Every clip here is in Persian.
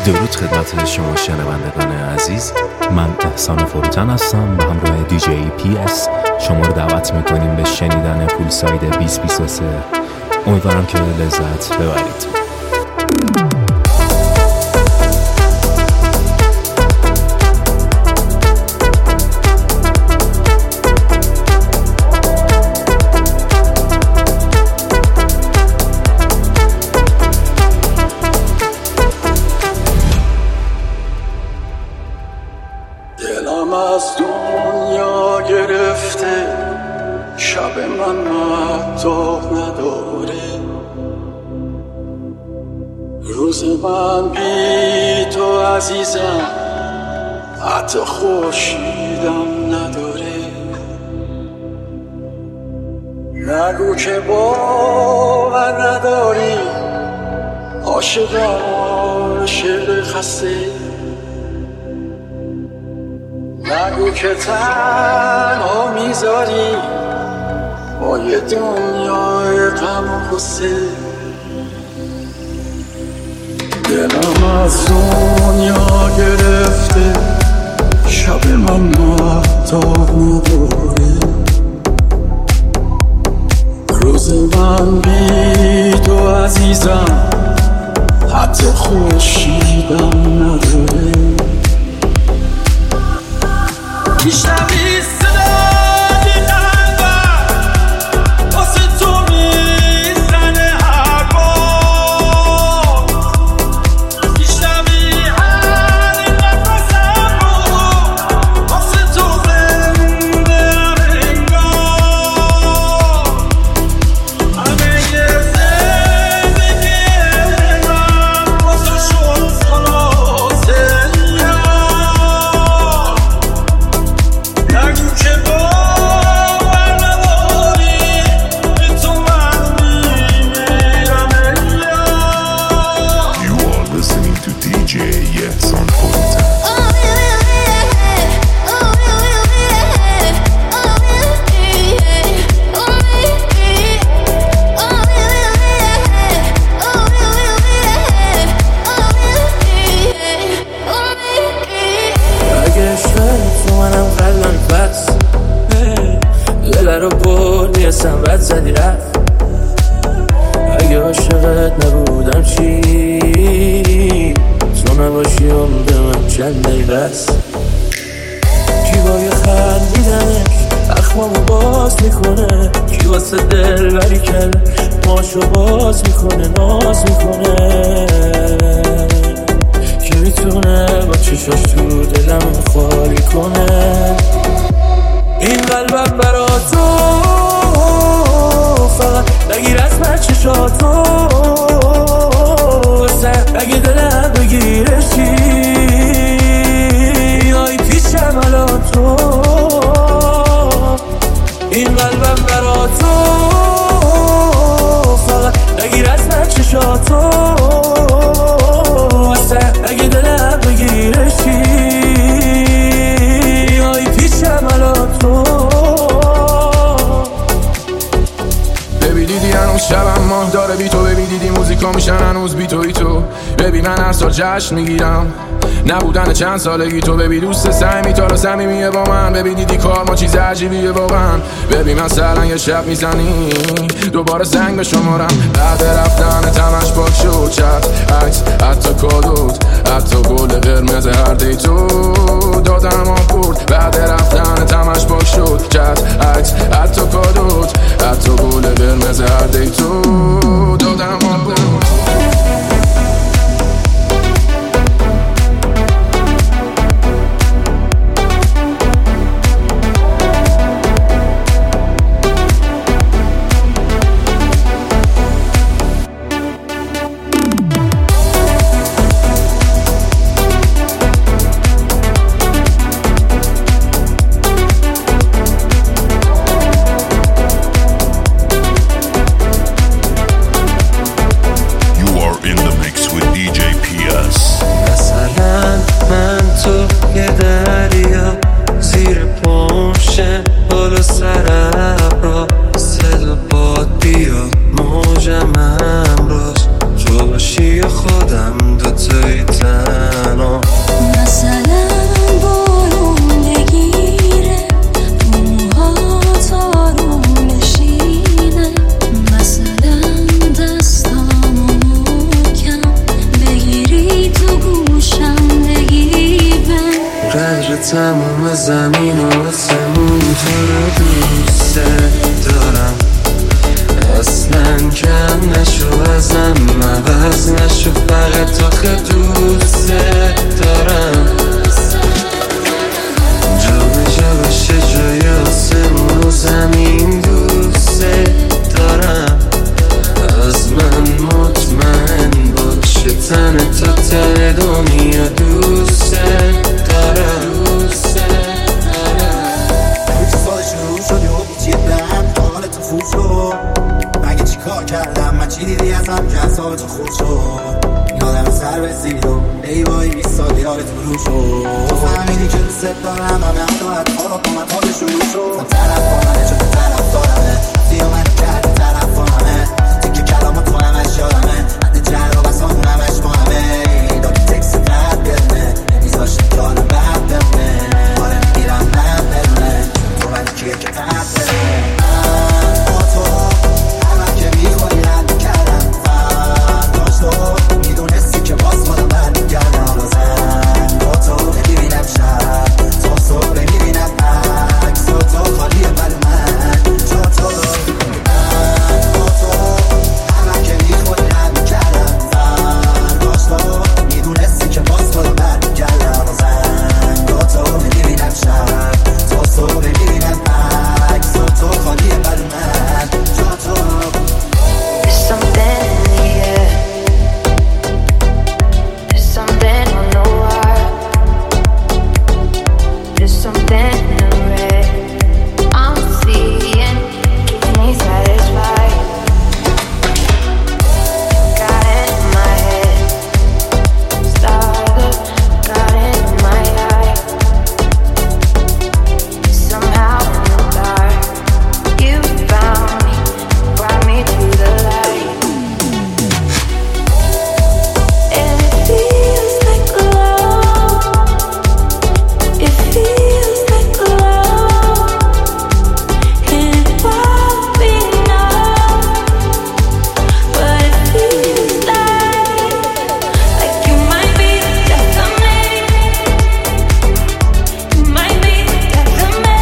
درود خدمت شما شنوندگان عزیز، من احسان فروتن هستم. به همراه دیجی پی اس شما رو دعوت میکنیم به شنیدن فول ساید 2023. امیدوارم که لذت ببرید. دلم از دنیا گرفته، شب من مهتاب نداره، روز من بی تو عزیزم حتی خورشیدم نداره. نگو که باور نداری، عاشقم عاشق خسته. نگو که تنها میذاری با یه دنیای غم و غصه. دلم از دنیا گرفته، شب من مهتاب نداره، روز من بی تو عزیزم حتی خورشیدم نداره. میشنوی صدای قلبم واسه تو میزنه هر بار، میشنوی هر نفسم رو واسه تو زنده انگار. همه زندگی من واسه شد خلاصه. رو بردی اسم بد زدی رفت. اگه عاشقت نبودم چی؟ تو نباشی عمر من چند دقیقه است. کی با یه خندیدنش اخمامو باز میکنه، کی واسه دلبری کرده ماشو باز میکنه ناز میکنه. کی میتونه با چشاش تو دلم خالی کنه. این قلبم برا تو فقط نگیر از من چشاتو، اگه دلم بگیره چی؟ آی پیشم الان تو. این قلبم برا تو فقط نگیر از من چشاتو، اگه دلم بگیره چی؟ آی پیشم الان تو. دیدی هنوز شبم ماه داره بی تو، ببین دیدی موزیکا میشن هنوز بی توی تو. ببین من هر سال جشن میگیرم نبودن چند سالگی تو. ببین دوست سمیتارو صمیمیه با من، ببین دیدی کار ما چیز عجیبیه واقعا. ببین مثلا یه شب میزنی دوباره زنگ به شمارم، بعد رفتن تمش پاک شد چت عکس حتی کادوت حتی گل قرمز هر دیتو دادم آورد. بعد رفتن تمش پاک شد چت عکس حتی کادوت حتی گل قرمز هر دیتو دادم آورد. تموم زمین و آسمون تو رو دوست دارم. اصلا کم نشو ازم عوض نشو فقط آخه دوست دارم. جا به جا بشه جای آسمون و زمین دوست دارم. از من مطمئن باشه تن تا ته دنیا دوست دارم. سال شروع شد و بیچی دم حال تو خوب شد. مگه چی کار کردم من چی دیدی ازم که اصاب تو خوب شد. یادم سر رسید و ای وای 20 سال یادت رو شد. تو فهمیدی که دوست دارم همه افتاعت ها را کمت حال شروع شد. طرف با منه چون تو طرف دارمه سیا منو کردی طرف با همه تیکه کلامو تو همش یادمه حد جر و بسا اونمش با همه دادی تکس قد بدونه نمیذاشتی کارم بد بمونه. آره میگیرم من بدونه تو منی کیه که تب بده. با تو همه که میخوری رد کردم فرداش تو میدونستی که باز خودم برمیگردم. بازم با تو میبینم شب تا صبح میبینم عکس و تو خالیه بل من جا تو. با تو همه که میخوری رد کردم فرداش تو میدونستی که باز خودم برمیگردم. بازم با تو میبینم شب تا صبح میبینم عکس و تو خالیه بل من جا تو. There's something in the air. There's something I don't know why. There's something in the red I'm seeing, keeps me satisfied. Got it in my head, started, got it in my eye. Somehow in the dark, you found me, brought me to the light. And it feels like love. It feels like love. And it won't be enough, but it feels like you might be the death of me. You might be the death of me.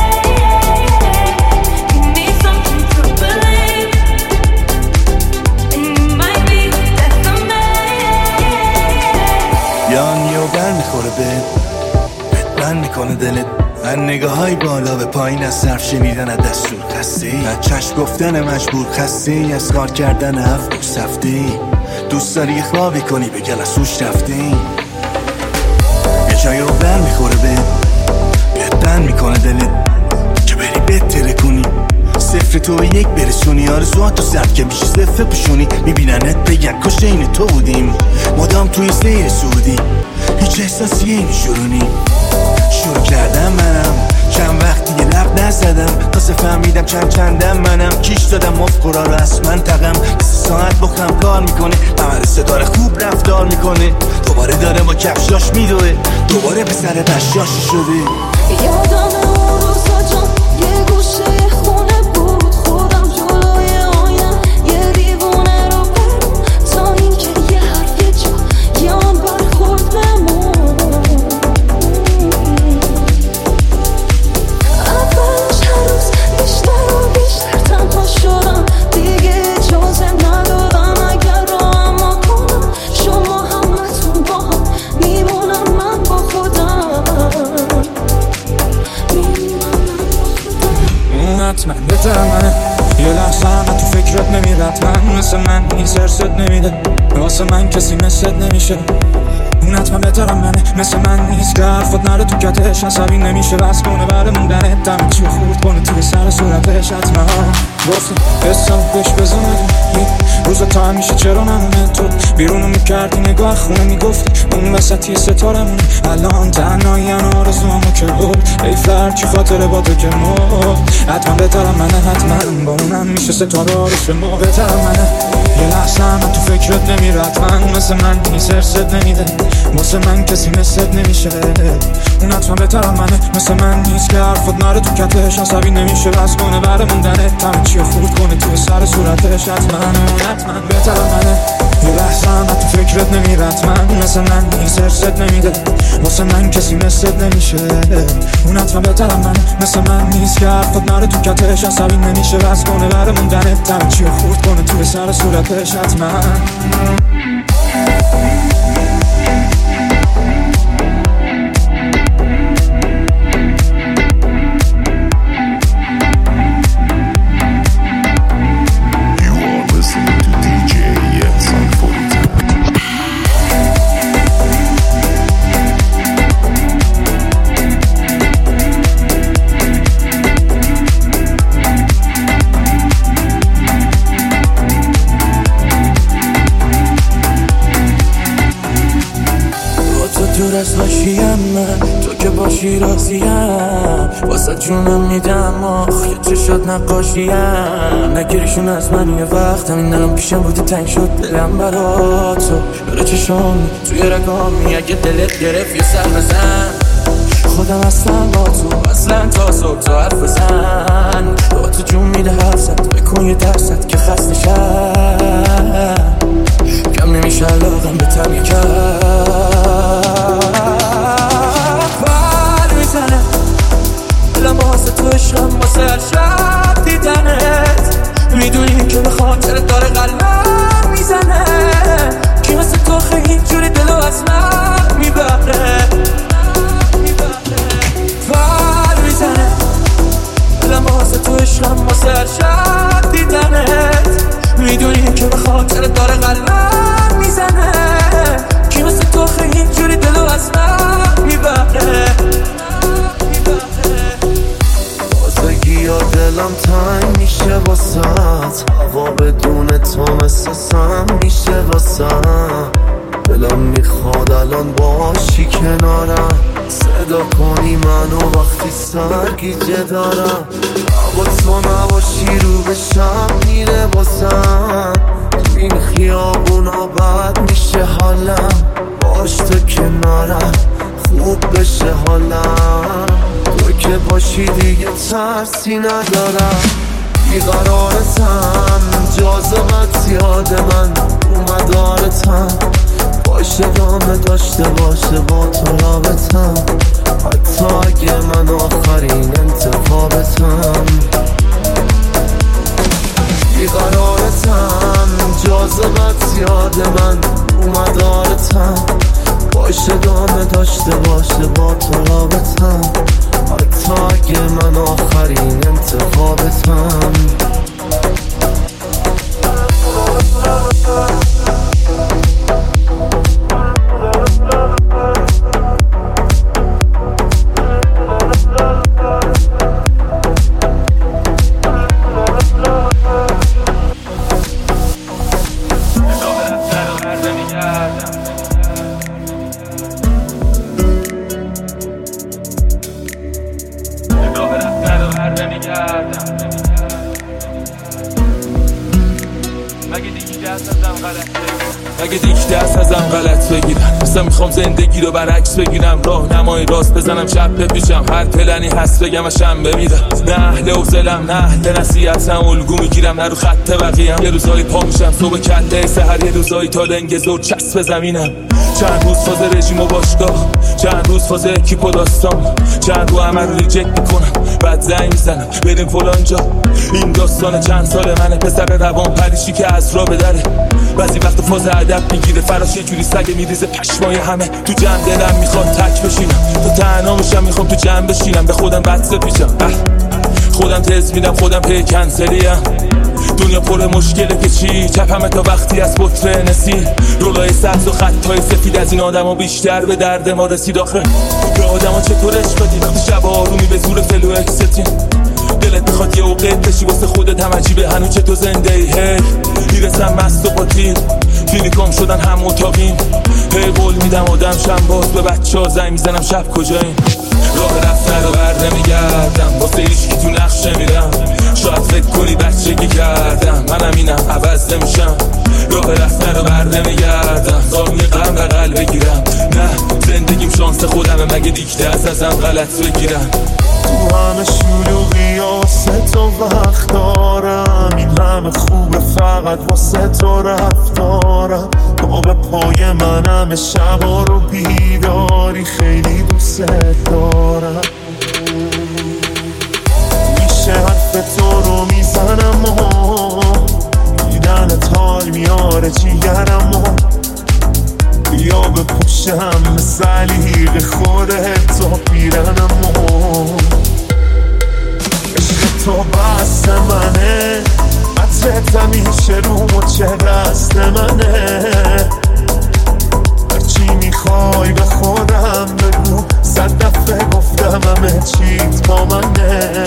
You need something to believe, and you might be the death of me. یان یو بر میخوره بند میکنه دلت. من نگاه های بالا به پایین از صرف شنیدن از دستور خسته. من چشم گفتن مجبور خسته. اسکار کردن هفت دوست هفته. دوست داری یه خوابی کنی به گلسوش رفته. یه جایی رو بر میخوره بند میکنه دلت که بری بهتره کنی. صفر تو به یک برسونی. آرزوهاتو سرد که میشه صفر پوشونی. میبیننت بگن کاش این تو بودیم مدام توی سیر سعودی. هیچ احساسیه این شروع کردم منم چند وقت دیگه لب نزدم تازه فهمیدم چندم منم کیش دادم مفکرا رو از منطقم. 3 ساعت با خم کار میکنه مدرسه داره خوب رفتار میکنه. دوباره داره با کفشاش میدوه دوباره به سر بشاشی شده. یادم اون روزا جان یه گوشه خونه بود خودم جلوی آینه یه دیوونه رو برم تا اینکه یه حرف یه جا یه آن برخورد بمون. اولش هر روز بیشتر و بیشتر تنها شدم دیگه اجازه ندادم اگر رو اما کنم شما همتون با هم میمونم من با خودم. حتما بهترم منه یه لحظه هم تو فکرت نمیره. حتما مثل من نیست ارست نمیده واسه من کسی مثلت نمیشه. اون حتما بهترم منه مثل من نیست که حرفت نره تو کتش عصبی نمیشه بس کنه بره موندنه دم چی خورد کنه توی سر صورتش. حتما گفتم حساب بهش بزنه روزا تا همیشه چرا نمونه تو بیرونو میکردی نگاه خونه میگفتی اون وسطی ستارمون الان تنهایی آرزوامو که بود ای فرد چی خاطره با تو که مرد. حتما بهترم منه حتما با اونم میشه ستاره آرش ما. بهترم منه یه لحظه هم تو فکرت نمیره. حتما مثل من نیست ارست نمیده واسه من کسی مثلت نمیشه. اون حتما بهترم منه مثل من نیست که حرفت نره تو کتش عصبی نمیشه بس کنه بره موندنه همه چی خورد کنه توی سر صورتش. حتما بهترم منه یه لحظه هم تو فکرت نمیره. حتما مثل من نیست، هرست نمیده واسه من کسی مثل نمیشه. اون حتما بهترم من مثل من نیست که حرفت نره تو کتش، عصبی نمیشه بس کنه بره موندنت دم چی خورد کنه توی سر صورتش حتما. تو که باشی راضیم، واسه جونم میدم آخ یه چشات نقاشیم. نگیریشون از من یه وقت همین دلم پیشم بودی تنگ شد دلم برا تو. داره چشام توی رگامی اگه دلت گرفت یه سر بزن. خودم اصلا با تو اصلا تا صبح تو حرف بزن. با تو جون میده حرفت بکن یه درصد که خسته شد. کم نمیشه علاقم به تم واسه تو عشقم واسه هر شب دیدنت. میدونی که به خاطرت داره قلبم میزنه. کی واسه تو خیلی اینجوری دلو از من میبره. پر میزنه دلم واسه تو عشقم واسه هر شب دیدنت. میدونی که به خاطرت داره قلبم میزنه. کی واسه تو خیلی اینجوری دلو از من میبره. یا دلم تنگ میشه واسط، هوا بدون تو مثل سم میشه واسم. دلم میخواد الان باشی کنارم، صدا کنی منو وقتی سرگیجه دارم. با تو نباشی رو به شب میره واسم. تو این خیابونا بد میشه حالم، باش تو کنارم خوب بشه حالم. تو که باشی دیگه ترسی ندارم. بیقرارتم جاذبت یاد من اومدارتم. باشه دامه داشته باشه با تو رابطم، حتی اگه من آخرین انتخابتم. بیقرارتم جاذبت یاد من اومدارتم. باشه دامه داشته باشه با تو رابطم، حتی اگه من آخرین انتخابتم. اگه دیگه دست ازم غلط بگیرن، مثلا میخوام زندگی رو برعکس بگیرم. راه نمای راست بزنم چپ بپیشم، هر پلنی هست بگم و شنبه میدم. نه اهل حوصلم نه اهل نصیحتم، الگو میگیرم نه رو خط بقیه‌ام. یه روزایی پا میشم صبح کله سحر، یه روزایی تا لنگ زور چسب زمینم. چند روز فاز رژیم و باشگاه، چند روز فاز اکیپ و داستان، چند رو عمل ریجکت میکنم بعد زنگ میزنم بریم فلان جا. این داستان چند سال منه، پسر روان پریشی که از راه بدره. بعضی وقت فاز ادب میگیره فراش، یه جوری سگ میریزه پشمای همه. تو جمع دلم میخواد تک بشینم، تو تنها میشم میخوام تو جمع بشینم. به خودم بد پیچم، خودم تز میدم خودم پی کنسلیم. دنیا پر مشکله که چی چپمه تا وقتی از بطره نسی. رولای سبز و خطای سفید از این آدم ها بیشتر به درد ما رسید. آخه به آدم ها چطور عشق بدیم وقتی شب آرومی به زور فلو اکستیم. دلت بخواد یه اوقت بشی واسه خودت هم عجیبه هنو چطور زنده ای. هی میرسم مست و پاتیر فیلیکام شدن هم اتاقیم. هی قول میدم آدم شم باز به بچه ها زنگ میزنم شب کجاییم. راه رفتن رو بر نمیگردم واسه هیچکی تو نقشه میرم. شاید فکر کنی بچگی کردم منم اینم عوض نمیشم. راه رفتن رو بر نمیگردم زامی غم بغل بگیرم. نه زندگیم شانس خودمه مگه دیگه ازم غلط بگیرم. تو همه شلوغی واسه تو وقت دارم. این همه خوبه فقط واسه تو رفتارم. تا به خوابهای من همه شبا رو بیداری خیلی دوست دارم. میشه حرف تو رو میزنم و دیدنت حال میاره جیگرم و بیا بپوشم سلیق خودت تا پیرنم و عشق تو بست منه، عطرت همیشه رو مچه دست منه. هرچی میخوای به خودم بگو، 100 دفعه گفتم همه چیت با منه.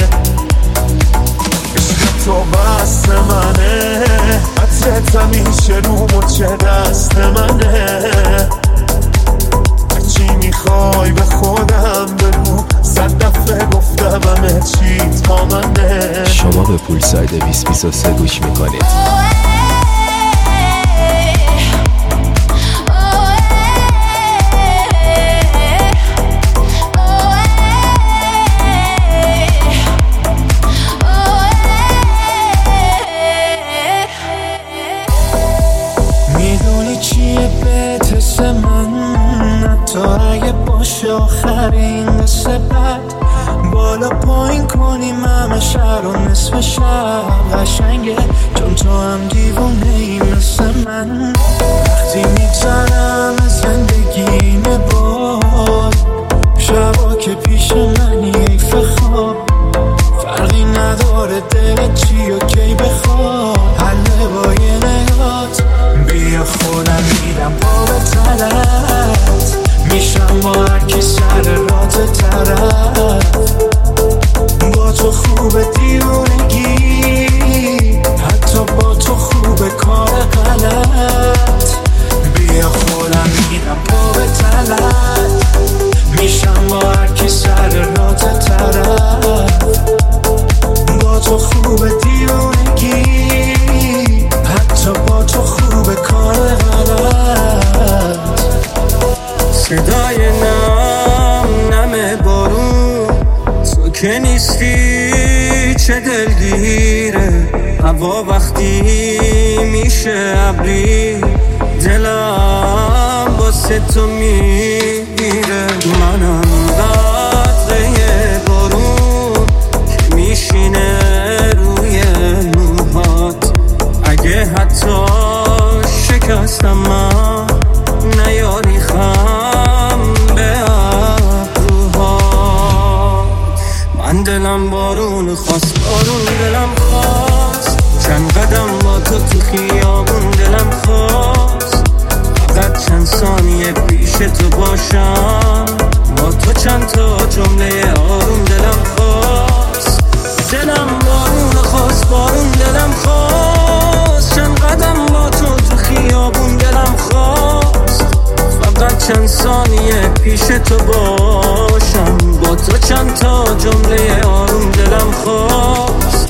عشق تو بست منه، عطرت همیشه رو مچه دست منه. هرچی میخوای به خودم بگو، 100 دفعه گفتم همه چیت با منه. شما به پولساید 2023 گوش میکنید. میدونی چیه بهت حس من، حتی اگه باشه آخرین قصه بد. بالا پایین کنیم همه شهر و نصف شب قشنگه، چون تو هم دیوونه ای مثل من. وقتی میگذرم از زندگی باد، شبا که پیش منی حیف خواب. فرقی نداره دلت چی و کی بخواد، حله با یه نگات. بیا خودم میدم پا به تلت، میشم با هرکی سر رات طرف. با تو خوبه دیونگی، حتی با تو خوبه کار غلط. بیا خودم میدم پا به تلت، میشم با هرکی سر رات طرف. با تو خوبه دیونگی، حتی با تو خوبه کار غلط. صدای نم بارون، تو که نیستی چه دلگیره. هوا وقتی میشه ابری، دلم واسه تو میگیره. منم قطره بارون که میشینه روی موهات. اگه حتی شکستم من، نیاری خم به ابروها. من دلم بارون خواست، بارون دلم خواست. چند قدم با تو خیابون دلم خواست. فقط چند ثانیه پیش تو باشم، با تو چند تا جمله آروم دلم خواست. دلم بارون خواست، بارون دلم خواست. چند قدم با تو خیابون دلم خواست. فقط چند ثانیه پیش تو باشم، با تو چند تا جمله آروم دلم خواست.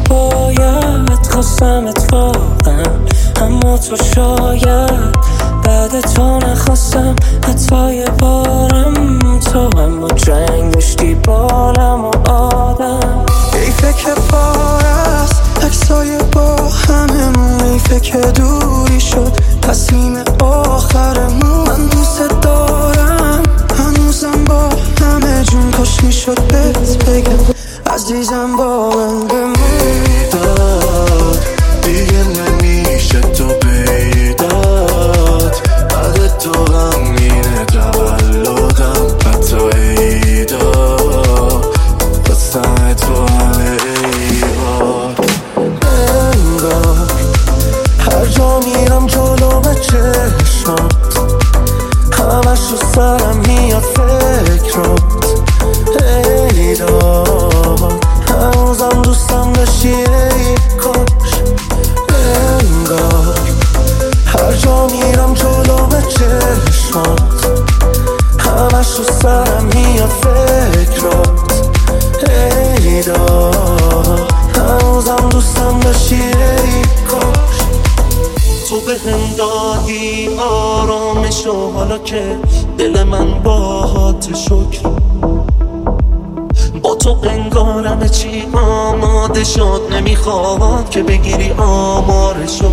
خواستم اتفاقا، اما تو شاید بعد تو نخواستم حتی یه بارم تو هم با جنگ داشتی بالم و آدم حیفه که بار است عکسای با هممون حیفه که دوری شد تصمیم آخرمون من دوست دارم هنوزم با همه جون کاش میشد بهت بگم عزیزم با من بمون دیگه نمیشه تو بیداد بعد تو غمینه تولدم حتی عیدا بستن تو همه ایوار انگار هر جا میرم جلو به چشمات همش رو سرم میاد فکرات عیدا هنوزم دوستم داشتی ای کاش انگار هر جا میرم جلو به چشمات همش رو سرم میاد فکرات ایدا هنوزم دوستم داشتی ای کاش تو به هم دادی آرامشو حالا که دل من باهات شکر با تو انگارم چی آماده شد نمیخواد که بگیری آمارشو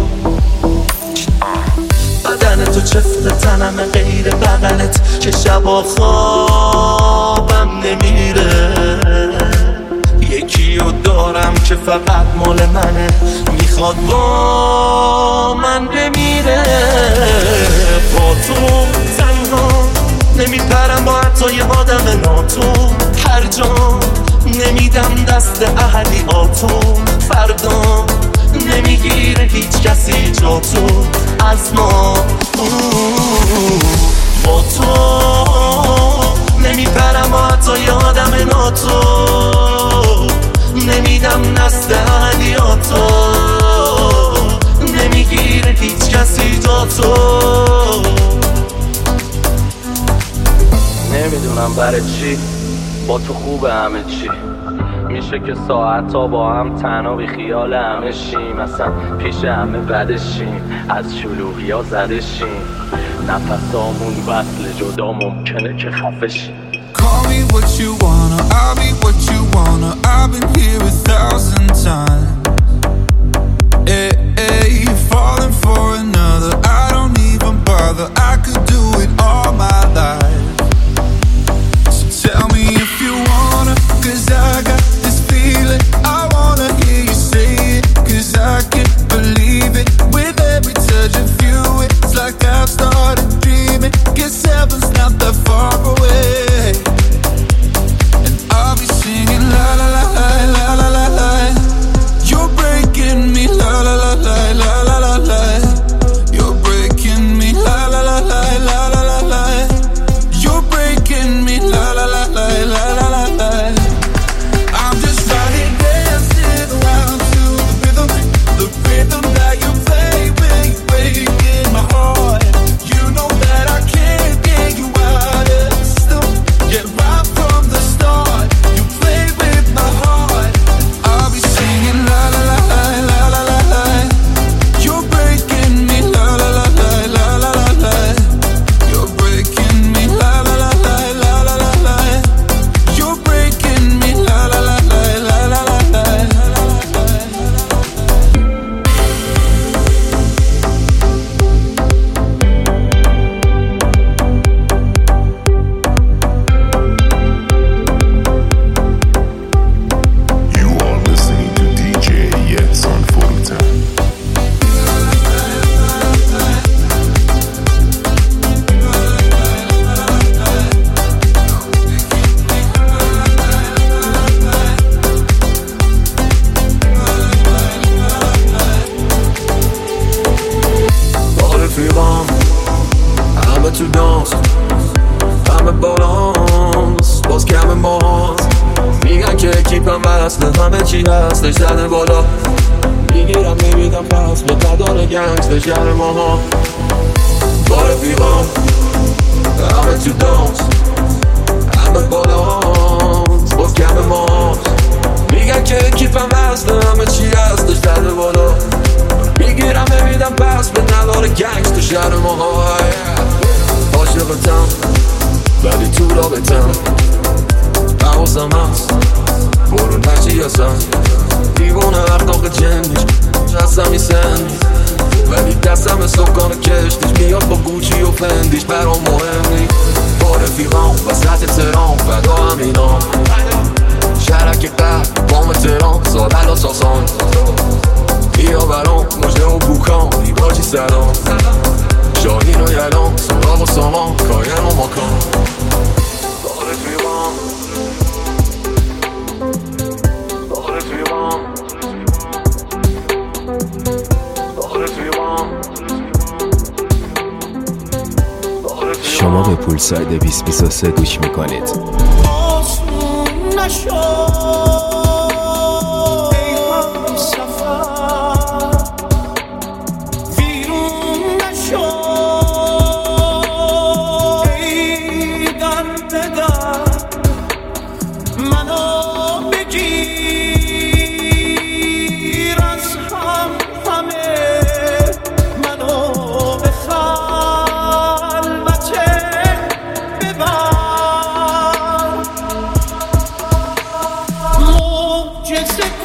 بدن تو چفت تنم غیر بغلت که شبا خوابم نمیره یکی رو دارم که فقط مال منه میخواد با من بمیره با تو تنها نمیپرم با حتی یه آدم ناتو هر جا نمیدم دست اهلی آتو فردا نمیگیره هیچ کسی جا تو از ما با تو نمیپرم با حتی یه آدم ناتو نمیدم دست اهلی آتو نمیگیره هیچ کسی جا تو نمیدونم برای چی با تو خوبه همه چی میشه که ساعت تا با هم تنها بی خیال همه شیم اصلا پیش همه بدشیم از شلوغی ها زدشیم نفسامون وصل جدا ممکنه که خفشیم Call me what you wanna, I'll be what you wanna I've been here 1,000 times Hey, hey, falling for another I don't even bother I could do it all my life Tell me if you wanna, cause I got this feeling I wanna hear you say it, cause I can't believe it With every touch of you, it's like I've started dreaming Guess heaven's not that far away And I'll be singing la la la la la la la la You're breaking me la la la la la la la la You're breaking me la la la la la la la la You're breaking me la la la la la la la la I'm just trying dancing around to the rhythm that you play when you're breaking my heart You know that I can't get you out of the system Yeah, right from the start You play with my heart I'll be singing la la la la la la la You're breaking me la la la la la la la You're breaking me la la la la la la la You're breaking me la la la la la la la You are listening to DJ Yes on Full Time. با رفیقام همه تو دانس همه بالانس باز کم ماست میگن که کیپم وصله همه چی هستش زده بالا میگیرم نمیدم پس به قدار گنج به شهر ماها با رفیقام همه تو دانس همه بالانس باز کم ماست میگن که کیپم وصله همه چی هستش زده بالا میگیرم نمیدم پس به نداره گنج تو شهر ماها حواسم هست برون هرچی هستم دیوونه اخلاق جنیش هستم میسن ولی دستم سکان کشتیش میاد با گوچی و فندیش برام مهم نی با رفیقام وسط ترام فدا همینام شرک قهر بام ترام زادل و ساسان بیا برام مجده و بوکان بیباجی سلام شاهین و یلام سراغ و سامان کاین و ماکان با رفیقام با رفیقام با رفیقام شما به پولساید 2023 گوش میکنید. آسون نشو ای هم سفر ویرون نشو ای درد درد منو بگیر از هم همه منو به خلوت ببر معجزه